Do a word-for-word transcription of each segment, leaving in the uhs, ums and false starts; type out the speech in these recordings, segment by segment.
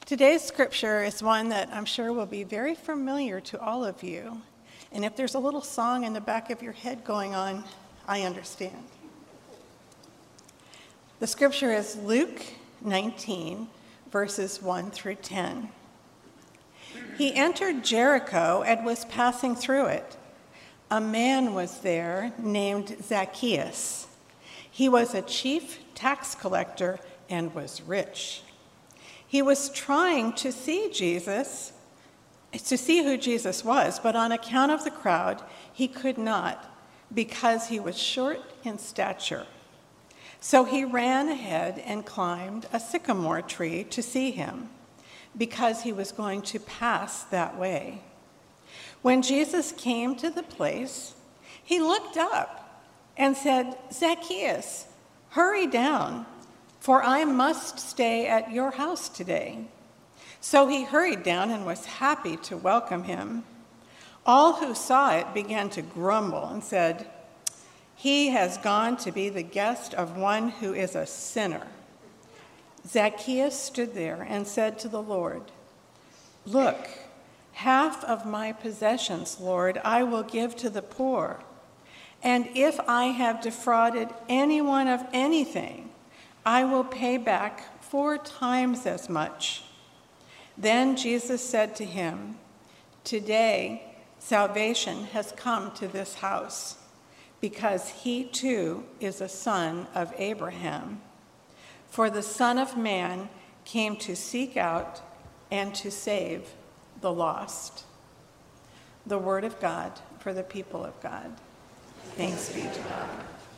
Today's scripture is one that I'm sure will be very familiar to all of you. And if there's a little song in the back of your head going on, I understand. The scripture is Luke nineteen, verses one through ten. He entered Jericho and was passing through it. A man was there named Zacchaeus. He was a chief tax collector and was rich. He was trying to see Jesus, to see who Jesus was, but on account of the crowd, he could not because he was short in stature. So he ran ahead and climbed a sycamore tree to see him, because he was going to pass that way. When Jesus came to the place, he looked up and said, "Zacchaeus, hurry down, for I must stay at your house today." So he hurried down and was happy to welcome him. All who saw it began to grumble and said, "He has gone to be the guest of one who is a sinner." Zacchaeus stood there and said to the Lord, "Look, half of my possessions, Lord, I will give to the poor. And if I have defrauded anyone of anything, I will pay back four times as much." Then Jesus said to him, "Today salvation has come to this house, because he too is a son of Abraham. For the Son of Man came to seek out and to save the lost." The word of God for the people of God. Thanks be to God.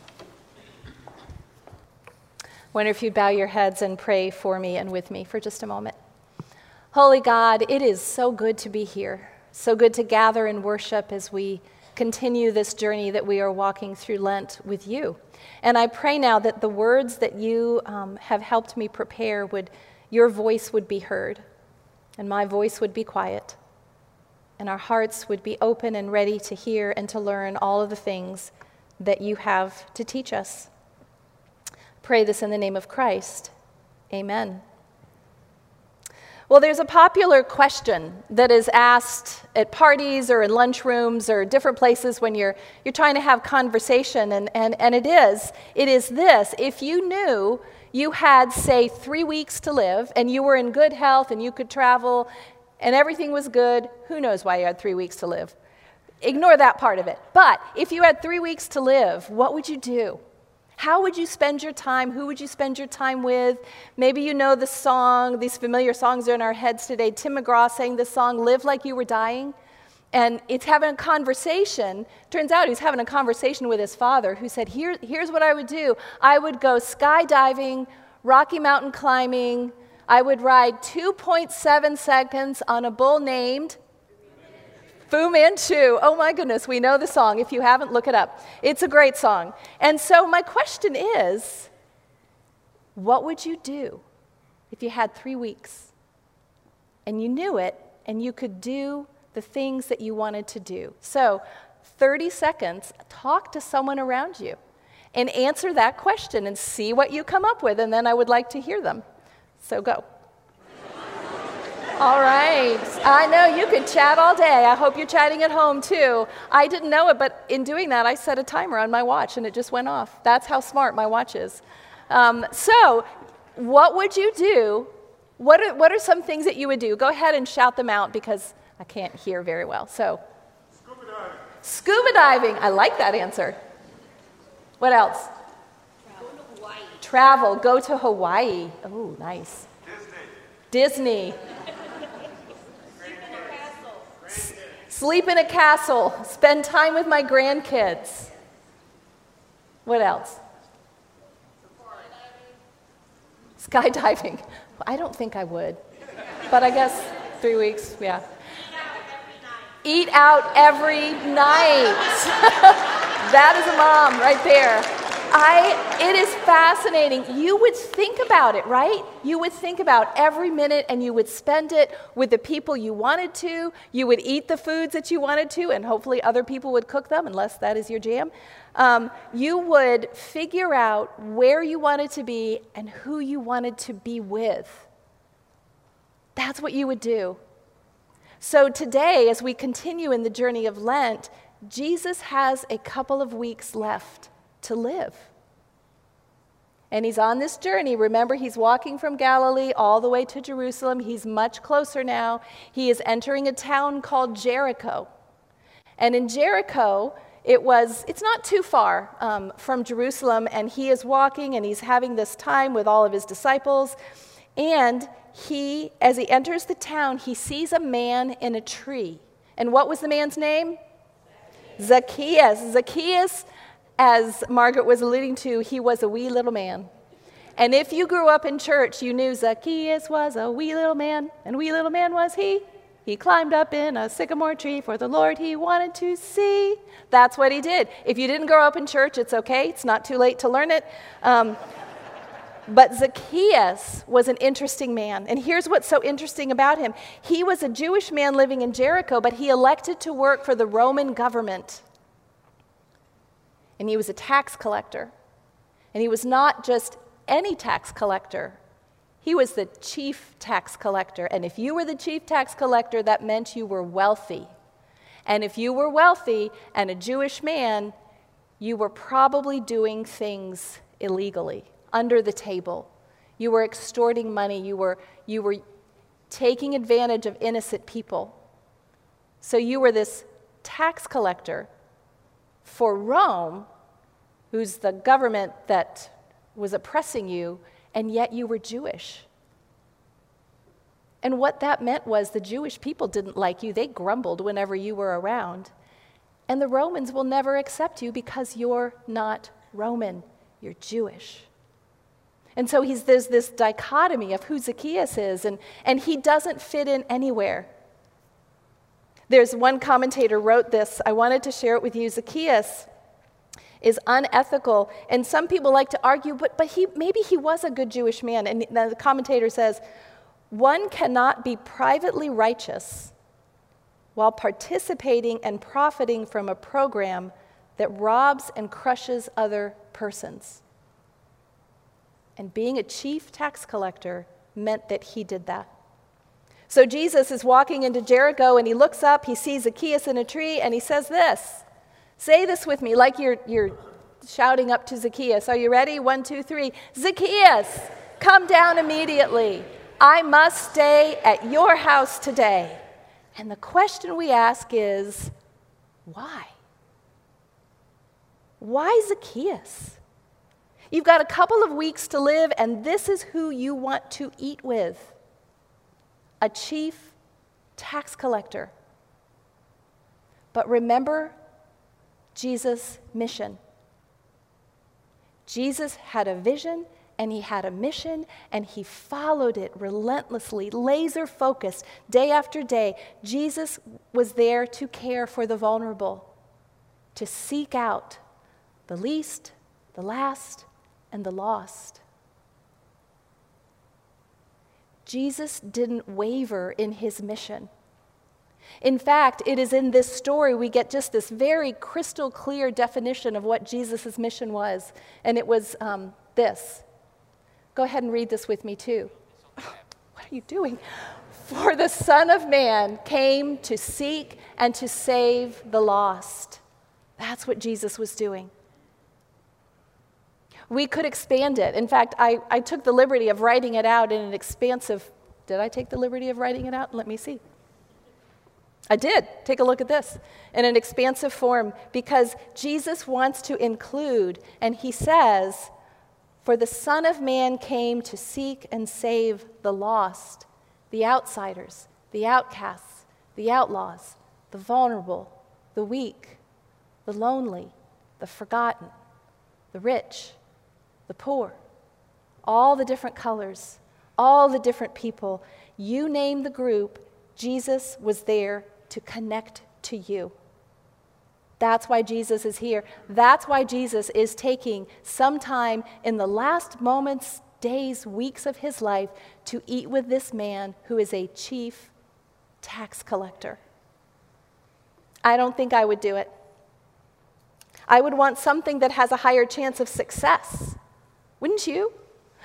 Wonder if you'd bow your heads and pray for me and with me for just a moment. Holy God, it is so good to be here, so good to gather and worship as we continue this journey that we are walking through Lent with you. And I pray now that the words that you um, have helped me prepare, would, your voice would be heard, and my voice would be quiet, and our hearts would be open and ready to hear and to learn all of the things that you have to teach us. Pray this in the name of Christ. Amen. Well, there's a popular question that is asked at parties or in lunchrooms or different places when you're you're trying to have conversation, and, and, and it is, it is this: if you knew you had, say, three weeks to live and you were in good health and you could travel and everything was good, who knows why you had three weeks to live? Ignore that part of it. But if you had three weeks to live, what would you do? How would you spend your time? Who would you spend your time with? Maybe you know the song, these familiar songs are in our heads today. Tim McGraw sang the song, "Live Like You Were Dying." And it's having a conversation. Turns out he's having a conversation with his father, who said, Here, here's what I would do. I would go skydiving, Rocky Mountain climbing. I would ride two point seven seconds on a bull named Fu Manchu. Oh my goodness, we know the song. If you haven't, look it up. It's a great song. And so my question is, what would you do if you had three weeks and you knew it and you could do the things that you wanted to do? So thirty seconds, talk to someone around you and answer that question and see what you come up with, and then I would like to hear them. So go. All right. I know you could chat all day. I hope you're chatting at home too. I didn't know it, but in doing that, I set a timer on my watch and it just went off. That's how smart my watch is. Um, so what would you do? What are, what are some things that you would do? Go ahead and shout them out because I can't hear very well. So Scuba diving. Scuba diving. I like that answer. What else? Travel to Hawaii. Travel. Go to Hawaii. Oh, nice. Disney. Disney. Sleep in a castle. Spend time with my grandkids. What else? Skydiving. I don't think I would. But I guess three weeks, yeah. Eat out every night. That is a mom right there. I, it is fascinating. You would think about it, right? You would think about every minute and you would spend it with the people you wanted to. You would eat the foods that you wanted to, and hopefully other people would cook them, unless that is your jam. Um, you would figure out where you wanted to be and who you wanted to be with. That's what you would do. So today, as we continue in the journey of Lent, Jesus has a couple of weeks left to live. And he's on this journey. Remember, he's walking from Galilee all the way to Jerusalem. He's much closer now. He is entering a town called Jericho. And in Jericho, it was, it's not too far um, from Jerusalem, and he is walking, and he's having this time with all of his disciples. And he, as he enters the town, he sees a man in a tree. And what was the man's name? Zacchaeus. Zacchaeus, as Margaret was alluding to, he was a wee little man. And if you grew up in church, you knew Zacchaeus was a wee little man. And wee little man was he? He climbed up in a sycamore tree for the Lord he wanted to see. That's what he did. If you didn't grow up in church, it's okay. It's not too late to learn it. Um, But Zacchaeus was an interesting man. And here's what's so interesting about him. He was a Jewish man living in Jericho, but he elected to work for the Roman government. And he was a tax collector. And he was not just any tax collector. He was the chief tax collector. And if you were the chief tax collector, that meant you were wealthy. And if you were wealthy and a Jewish man, you were probably doing things illegally. Under the table. You were extorting money. You were, you were taking advantage of innocent people. So you were this tax collector for Rome, who's the government that was oppressing you, and yet you were Jewish. And what that meant was the Jewish people didn't like you. They grumbled whenever you were around. And the Romans will never accept you because you're not Roman. You're Jewish. And so he's, there's this dichotomy of who Zacchaeus is, and, and he doesn't fit in anywhere. There's one commentator wrote this. I wanted to share it with you. Zacchaeus is unethical, and some people like to argue, but, but he, maybe he was a good Jewish man. And the commentator says, one cannot be privately righteous while participating and profiting from a program that robs and crushes other persons. And being a chief tax collector meant that he did that. So Jesus is walking into Jericho, and he looks up, he sees Zacchaeus in a tree, and he says this. Say this with me, like you're, you're shouting up to Zacchaeus. Are you ready? One, two, three. Zacchaeus, come down immediately. I must stay at your house today. And the question we ask is, why? Why Zacchaeus? You've got a couple of weeks to live, and this is who you want to eat with. A chief tax collector. But remember Jesus' mission. Jesus had a vision, and he had a mission, and he followed it relentlessly, laser focused, day after day. Jesus was there to care for the vulnerable, to seek out the least, the last, and the lost. Jesus didn't waver in his mission. In fact, it is in this story we get just this very crystal clear definition of what Jesus' mission was. And it was um, this. Go ahead and read this with me too. What are you doing? For the Son of Man came to seek and to save the lost. That's what Jesus was doing. We could expand it. In fact, I, I took the liberty of writing it out in an expansive, did I take the liberty of writing it out? Let me see. I did. Take a look at this. In an expansive form, because Jesus wants to include, and he says, for the Son of Man came to seek and save the lost, the outsiders, the outcasts, the outlaws, the vulnerable, the weak, the lonely, the forgotten, the rich, the poor, all the different colors, all the different people. You name the group, Jesus was there to connect to you. That's why Jesus is here. That's why Jesus is taking some time in the last moments, days, weeks of his life to eat with this man who is a chief tax collector. I don't think I would do it. I would want something that has a higher chance of success. Wouldn't you?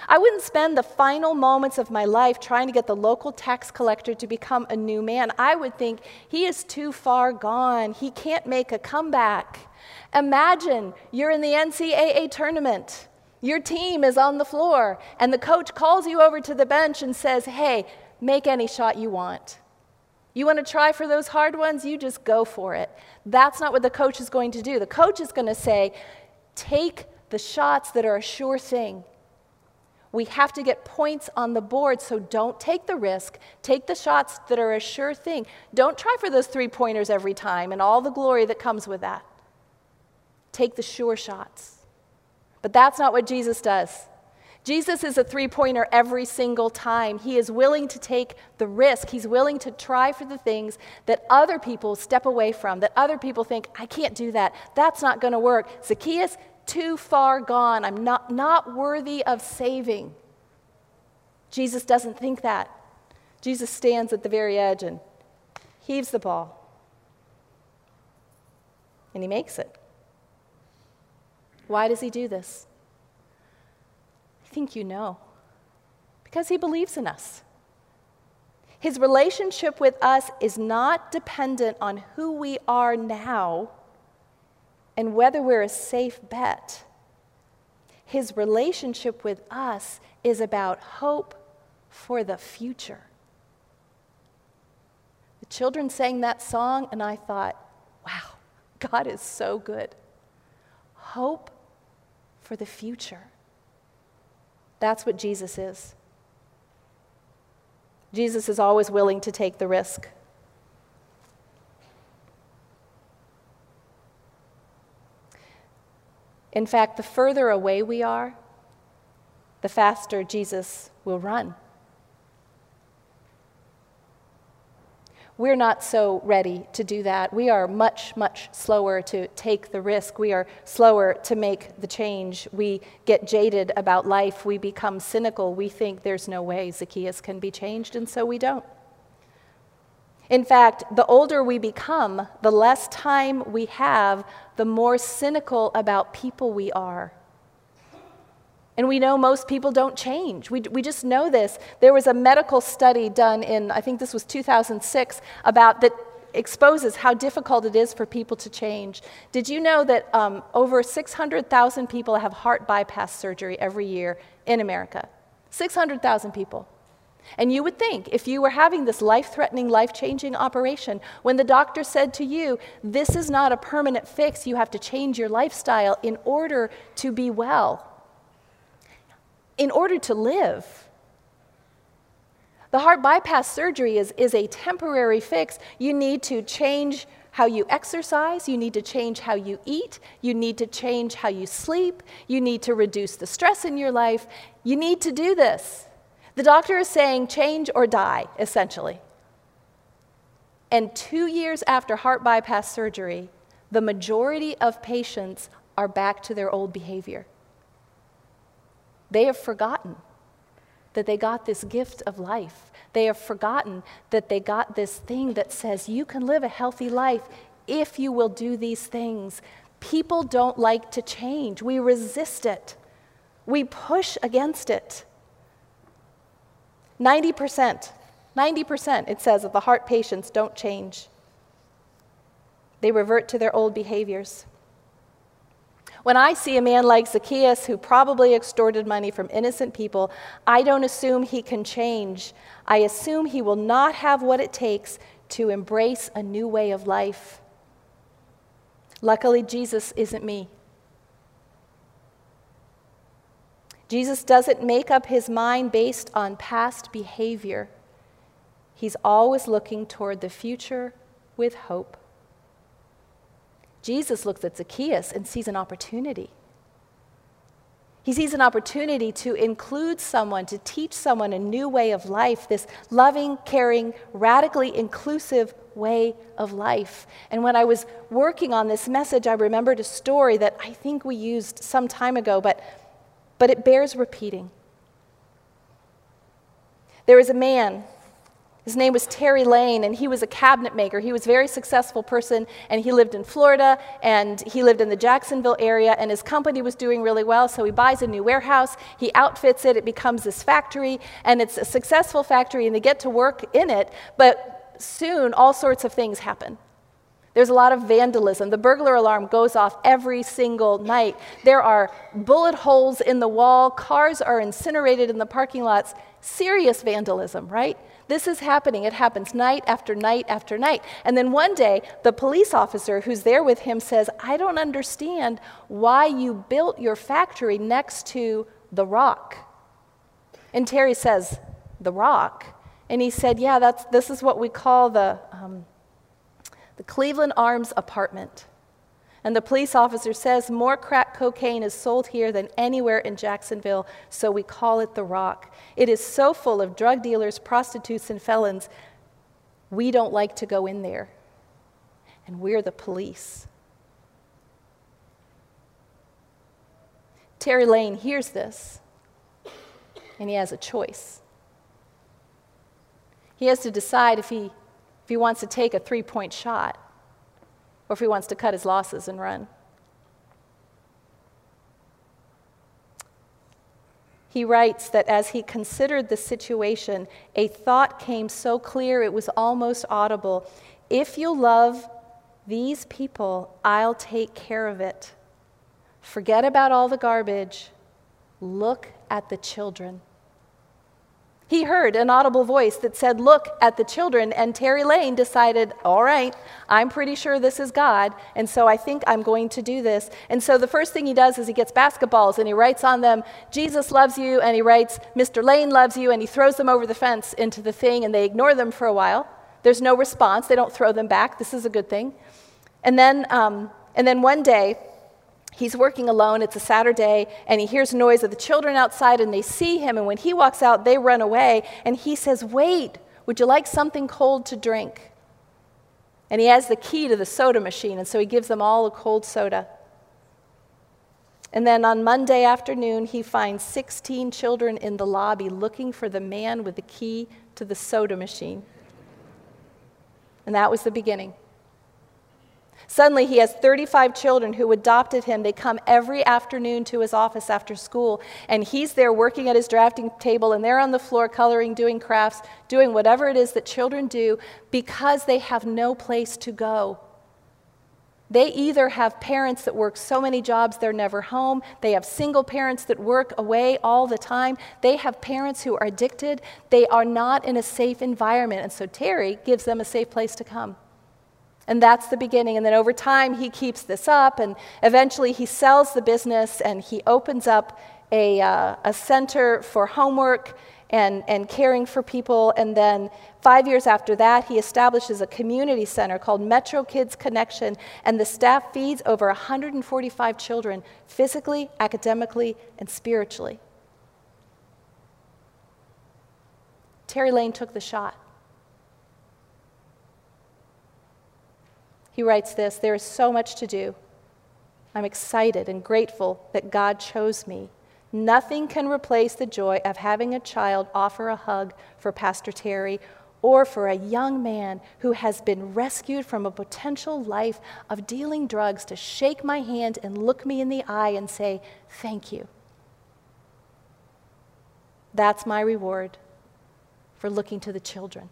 I wouldn't spend the final moments of my life trying to get the local tax collector to become a new man. I would think, he is too far gone. He can't make a comeback. Imagine you're in the N C double A tournament. Your team is on the floor, and the coach calls you over to the bench and says, hey, make any shot you want. You want to try for those hard ones? You just go for it. That's not what the coach is going to do. The coach is going to say, take the shots that are a sure thing. We have to get points on the board, so don't take the risk. Take the shots that are a sure thing. Don't try for those three-pointers every time and all the glory that comes with that. Take the sure shots. But that's not what Jesus does. Jesus is a three-pointer every single time. He is willing to take the risk. He's willing to try for the things that other people step away from, that other people think, I can't do that. That's not going to work. Zacchaeus, too far gone. I'm not, not worthy of saving. Jesus doesn't think that. Jesus stands at the very edge and heaves the ball. And he makes it. Why does he do this? I think you know. Because he believes in us. His relationship with us is not dependent on who we are now and whether we're a safe bet. His relationship with us is about hope for the future. The children sang that song, and I thought, wow, God is so good. Hope for the future. That's what Jesus is. Jesus is always willing to take the risk. In fact, the further away we are, the faster Jesus will run. We're not so ready to do that. We are much, much slower to take the risk. We are slower to make the change. We get jaded about life. We become cynical. We think there's no way Zacchaeus can be changed, and so we don't. In fact, the older we become, the less time we have, the more cynical about people we are. And we know most people don't change. We, we just know this. There was a medical study done in, I think this was two thousand six, about that exposes how difficult it is for people to change. Did you know that um, over six hundred thousand people have heart bypass surgery every year in America? six hundred thousand people. And you would think, if you were having this life-threatening, life-changing operation, when the doctor said to you, this is not a permanent fix, you have to change your lifestyle in order to be well, in order to live. The heart bypass surgery is, is a temporary fix. You need to change how you exercise, you need to change how you eat, you need to change how you sleep, you need to reduce the stress in your life. You need to do this. The doctor is saying change or die, essentially. And two years after heart bypass surgery, the majority of patients are back to their old behavior. They have forgotten that they got this gift of life. They have forgotten that they got this thing that says you can live a healthy life if you will do these things. People don't like to change. We resist it. We push against it. ninety percent, ninety percent, it says, of the heart patients don't change. They revert to their old behaviors. When I see a man like Zacchaeus, who probably extorted money from innocent people, I don't assume he can change. I assume he will not have what it takes to embrace a new way of life. Luckily, Jesus isn't me. Jesus doesn't make up his mind based on past behavior. He's always looking toward the future with hope. Jesus looks at Zacchaeus and sees an opportunity. He sees an opportunity to include someone, to teach someone a new way of life, this loving, caring, radically inclusive way of life. And when I was working on this message, I remembered a story that I think we used some time ago, but, but it bears repeating. There was a man. His name was Terry Lane, and he was a cabinet maker. He was a very successful person, and he lived in Florida, and he lived in the Jacksonville area, and his company was doing really well, so he buys a new warehouse, he outfits it, it becomes this factory, and it's a successful factory, and they get to work in it, but soon all sorts of things happen. There's a lot of vandalism. The burglar alarm goes off every single night. There are bullet holes in the wall, cars are incinerated in the parking lots. Serious vandalism, right? This is happening. It happens night after night after night. And then one day, the police officer who's there with him says, I don't understand why you built your factory next to the Rock. And Terry says, the Rock? And he said, yeah, that's, this is what we call the, um, the Cleveland Arms apartment. And the police officer says, more crack cocaine is sold here than anywhere in Jacksonville, so we call it the Rock. It is so full of drug dealers, prostitutes, and felons, we don't like to go in there. And we're the police. Terry Lane hears this, and he has a choice. He has to decide if he, if he wants to take a three-point shot, or if he wants to cut his losses and run. He writes that as he considered the situation, a thought came so clear it was almost audible. If you love these people, I'll take care of it. Forget about all the garbage. Look at the children. He heard an audible voice that said, look at the children, and Terry Lane decided, all right, I'm pretty sure this is God, and so I think I'm going to do this. And so the first thing he does is he gets basketballs, and he writes on them, Jesus loves you, and he writes, Mister Lane loves you, and he throws them over the fence into the thing, and they ignore them for a while. There's no response. They don't throw them back. This is a good thing. And then, um, and then one day, he's working alone, it's a Saturday, and he hears noise of the children outside, and they see him, and when he walks out, they run away, and he says, wait, would you like something cold to drink? And he has the key to the soda machine, and so he gives them all a cold soda. And then on Monday afternoon, he finds sixteen children in the lobby looking for the man with the key to the soda machine. And that was the beginning. Suddenly, he has thirty-five children who adopted him. They come every afternoon to his office after school, and he's there working at his drafting table, and they're on the floor coloring, doing crafts, doing whatever it is that children do because they have no place to go. They either have parents that work so many jobs they're never home, they have single parents that work away all the time, they have parents who are addicted, they are not in a safe environment, and so Terry gives them a safe place to come. And that's the beginning. And then over time, he keeps this up, and eventually he sells the business, and he opens up a, uh, a center for homework and, and caring for people. And then five years after that, he establishes a community center called Metro Kids Connection, and the staff feeds over one hundred forty-five children physically, academically, and spiritually. Terry Lane took the shot. He writes this, there is so much to do. I'm excited and grateful that God chose me. Nothing can replace the joy of having a child offer a hug for Pastor Terry, or for a young man who has been rescued from a potential life of dealing drugs to shake my hand and look me in the eye and say, thank you. That's my reward for looking to the children.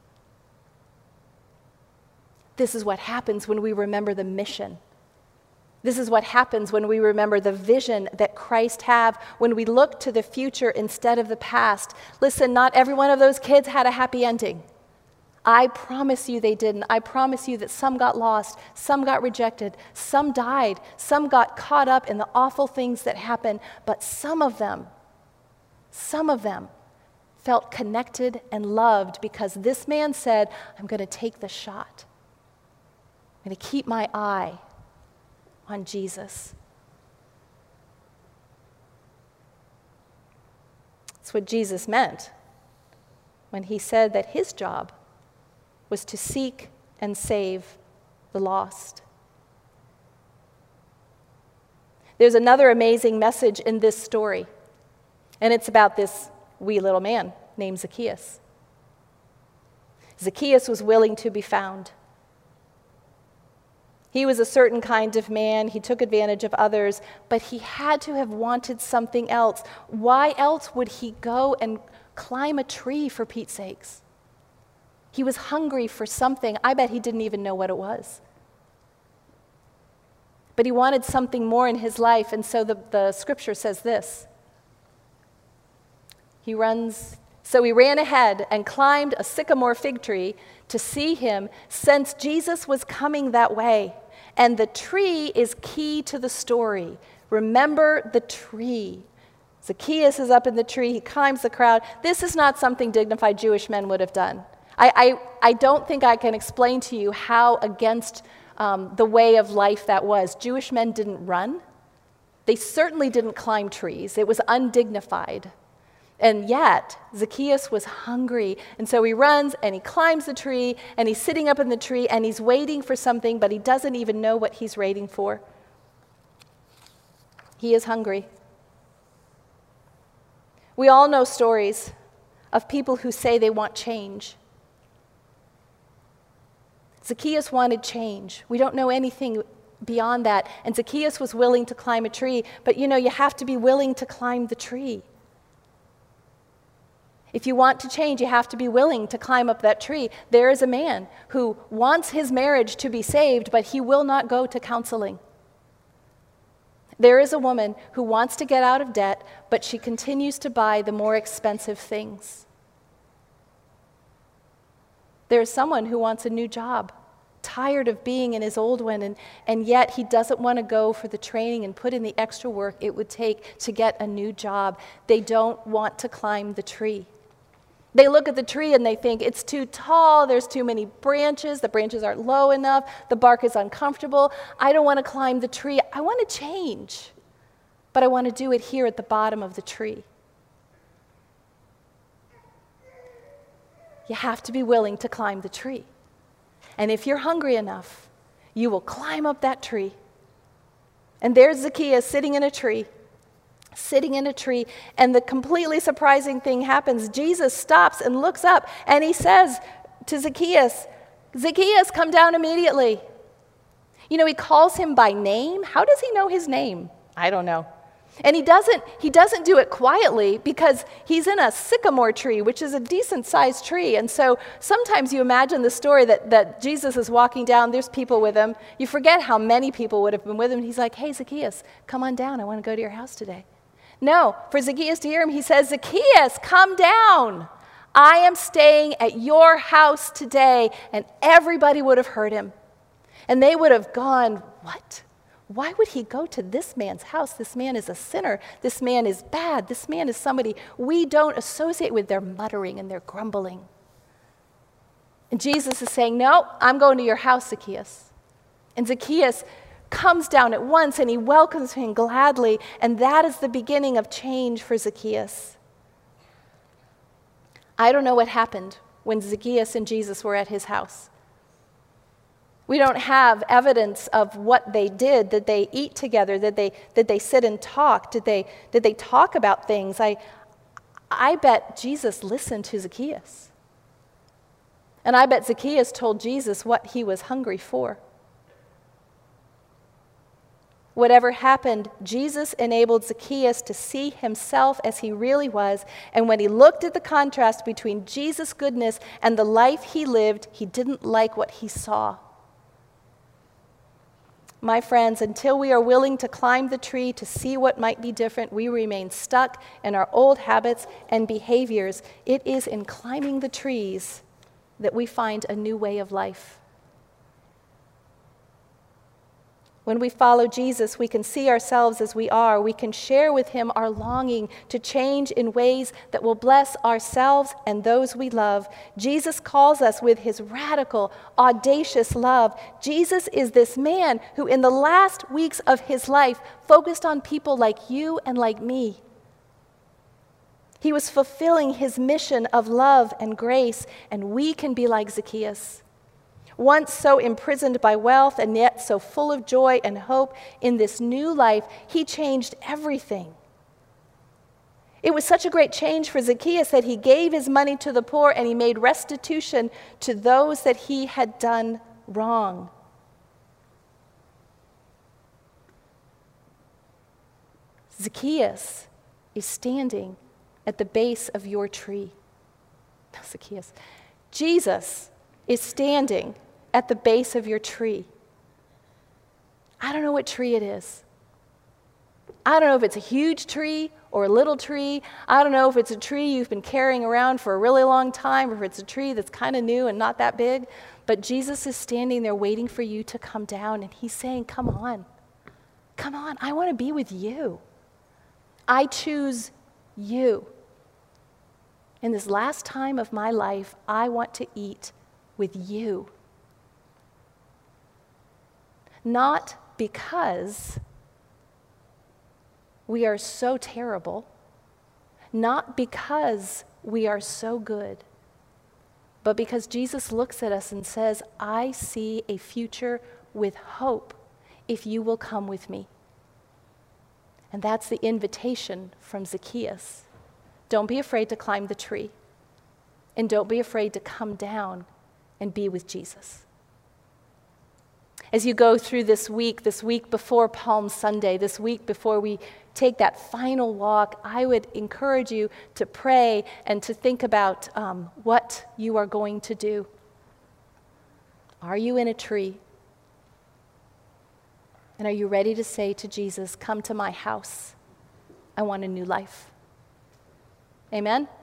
This is what happens when we remember the mission. This is what happens when we remember the vision that Christ had, when we look to the future instead of the past. Listen, not every one of those kids had a happy ending. I promise you they didn't. I promise you that some got lost, some got rejected, some died, some got caught up in the awful things that happened, but some of them, some of them felt connected and loved because this man said, I'm going to take the shot. I'm going to keep my eye on Jesus. That's what Jesus meant when he said that his job was to seek and save the lost. There's another amazing message in this story, and it's about this wee little man named Zacchaeus. Zacchaeus was willing to be found. He was a certain kind of man. He took advantage of others, but he had to have wanted something else. Why else would he go and climb a tree, for Pete's sakes? He was hungry for something. I bet he didn't even know what it was. But he wanted something more in his life, and so the, the scripture says this. He runs, so he ran ahead and climbed a sycamore fig tree to see him, since Jesus was coming that way. And the tree is key to the story. Remember the tree. Zacchaeus is up in the tree. He climbs the crowd. This is not something dignified Jewish men would have done. I, I, I don't think I can explain to you how against um, the way of life that was. Jewish men didn't run. They certainly didn't climb trees. It was undignified. And yet, Zacchaeus was hungry, and so he runs and he climbs the tree, and he's sitting up in the tree, and he's waiting for something, but he doesn't even know what he's waiting for. He is hungry. We all know stories of people who say they want change. Zacchaeus wanted change. We don't know anything beyond that, and Zacchaeus was willing to climb a tree, but you know, you have to be willing to climb the tree. If you want to change, you have to be willing to climb up that tree. There is a man who wants his marriage to be saved, but he will not go to counseling. There is a woman who wants to get out of debt, but she continues to buy the more expensive things. There is someone who wants a new job, tired of being in his old one, and, and yet he doesn't want to go for the training and put in the extra work it would take to get a new job. They don't want to climb the tree. They look at the tree and they think it's too tall, there's too many branches, the branches aren't low enough, the bark is uncomfortable. I don't want to climb the tree. I want to change, but I want to do it here at the bottom of the tree. You have to be willing to climb the tree. And if you're hungry enough, you will climb up that tree. And there's Zacchaeus sitting in a tree. sitting in a tree, and the completely surprising thing happens. Jesus stops and looks up, and he says to Zacchaeus, Zacchaeus, come down immediately. You know, he calls him by name. How does he know his name? I don't know. And he doesn't, he doesn't do it quietly because he's in a sycamore tree, which is a decent-sized tree. And so sometimes you imagine the story that, that Jesus is walking down, there's people with him. You forget how many people would have been with him. He's like, hey, Zacchaeus, come on down. I want to go to your house today. No, for Zacchaeus to hear him, he says, Zacchaeus, come down. I am staying at your house today. And everybody would have heard him. And they would have gone, what? Why would he go to this man's house? This man is a sinner. This man is bad. This man is somebody we don't associate with. They're muttering and they're grumbling. And Jesus is saying, no, I'm going to your house, Zacchaeus. And Zacchaeus comes down at once and he welcomes him gladly, and that is the beginning of change for Zacchaeus. I don't know what happened when Zacchaeus and Jesus were at his house. We don't have evidence of what they did. Did they eat together? Did they, did they sit and talk? Did they, did they talk about things? I, I bet Jesus listened to Zacchaeus. And I bet Zacchaeus told Jesus what he was hungry for. Whatever happened, Jesus enabled Zacchaeus to see himself as he really was, and when he looked at the contrast between Jesus' goodness and the life he lived, he didn't like what he saw. My friends, until we are willing to climb the tree to see what might be different, we remain stuck in our old habits and behaviors. It is in climbing the trees that we find a new way of life. When we follow Jesus, we can see ourselves as we are. We can share with him our longing to change in ways that will bless ourselves and those we love. Jesus calls us with his radical, audacious love. Jesus is this man who in the last weeks of his life focused on people like you and like me. He was fulfilling his mission of love and grace, and we can be like Zacchaeus. Once so imprisoned by wealth and yet so full of joy and hope in this new life, he changed everything. It was such a great change for Zacchaeus that he gave his money to the poor and he made restitution to those that he had done wrong. Zacchaeus is standing at the base of your tree. No, Zacchaeus. Jesus is standing at the base of your tree. I don't know what tree it is. I don't know if it's a huge tree or a little tree. I don't know if it's a tree you've been carrying around for a really long time or if it's a tree that's kind of new and not that big. But Jesus is standing there waiting for you to come down, and he's saying, come on. Come on, I want to be with you. I choose you. In this last time of my life, I want to eat with you. Not because we are so terrible, not because we are so good, but because Jesus looks at us and says, I see a future with hope if you will come with me. And that's the invitation from Zacchaeus. Don't be afraid to climb the tree, and don't be afraid to come down and be with Jesus. As you go through this week, this week before Palm Sunday, this week before we take that final walk, I would encourage you to pray and to think about um, what you are going to do. Are you in a tree? And are you ready to say to Jesus, come to my house? I want a new life. Amen?